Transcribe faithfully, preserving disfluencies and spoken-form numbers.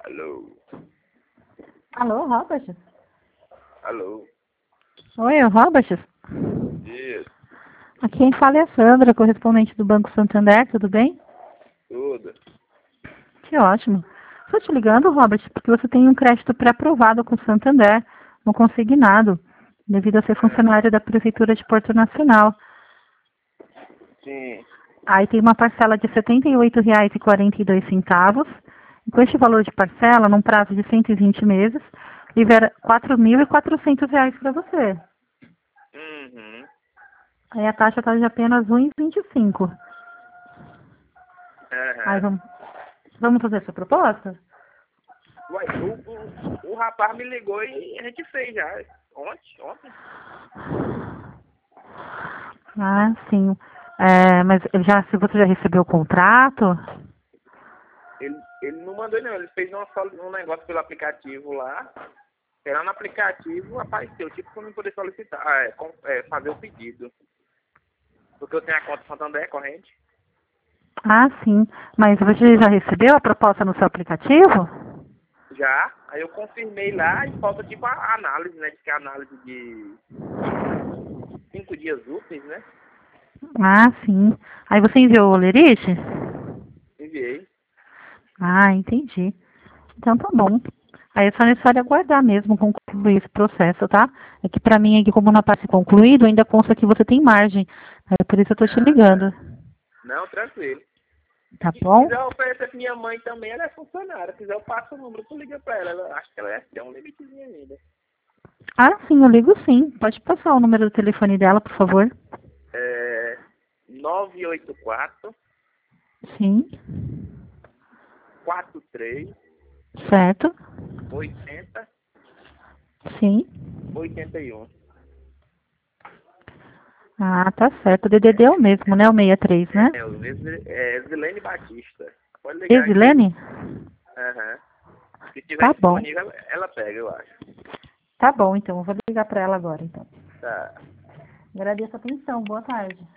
Alô? Alô, Robert? Alô? Oi, é o Robert? Isso, Aqui quem fala é a Sandra, correspondente do Banco Santander, tudo bem? tudo. Que ótimo. Estou te ligando, Robert, porque você tem um crédito pré-aprovado com o Santander, no consignado, devido a ser Ah, funcionário da Prefeitura de Porto Nacional. sim. Aí tem uma parcela de setenta e oito reais e quarenta e dois centavos. E com este valor de parcela, num prazo de cento e vinte meses, libera quatro mil e quatrocentos reais para você. Uhum. Aí a taxa está de apenas um vírgula vinte e cinco. Aí Aham. vamos, vamos fazer essa proposta? Uai, o, o, o rapaz me ligou e a gente fez já. Ontem, ontem. Ah, sim. É, mas já, se você já recebeu o contrato? Ele, ele não mandou não, ele fez uma, soli- um negócio pelo aplicativo lá. Era no aplicativo, apareceu, tipo, pra eu poder solicitar, ah, é, com- é, fazer o pedido. Porque eu tenho a conta Santander corrente. Ah, sim. Mas você já recebeu a proposta no seu aplicativo? Já, aí eu confirmei lá e falta tipo a análise, né? Diz que é a análise de cinco dias úteis, né? Ah, sim. Aí você enviou o olerite? Enviei. Ah, entendi. Então tá bom. Aí é só necessário aguardar mesmo concluir esse processo, tá? É que pra mim aqui, como não aparece concluído, ainda consta que você tem margem. É por isso eu tô te Ah, tá. ligando. Não, tranquilo. Tá Se bom? quiser oferecer pra minha mãe também, ela é funcionária. Se quiser eu passo o número, tu liga pra ela. Ela- acho que ela é, tem um limitezinho ainda. Ah, sim, eu ligo sim. Pode passar o número do telefone dela, por favor. É nove oito quatro, Sim. quatro três, Certo. oitenta, Sim. oitenta e um. Ah, tá certo. O D D D é o mesmo, né? O sessenta e três, né? É, o mesmo é Zilene Batista. Pode ligar aqui. Exilene? Aham. Se tiver Tá bom. disponível, ela pega, eu acho. Tá bom, então. Eu vou ligar pra ela agora, então. Tá. Agradeço a atenção. Boa tarde.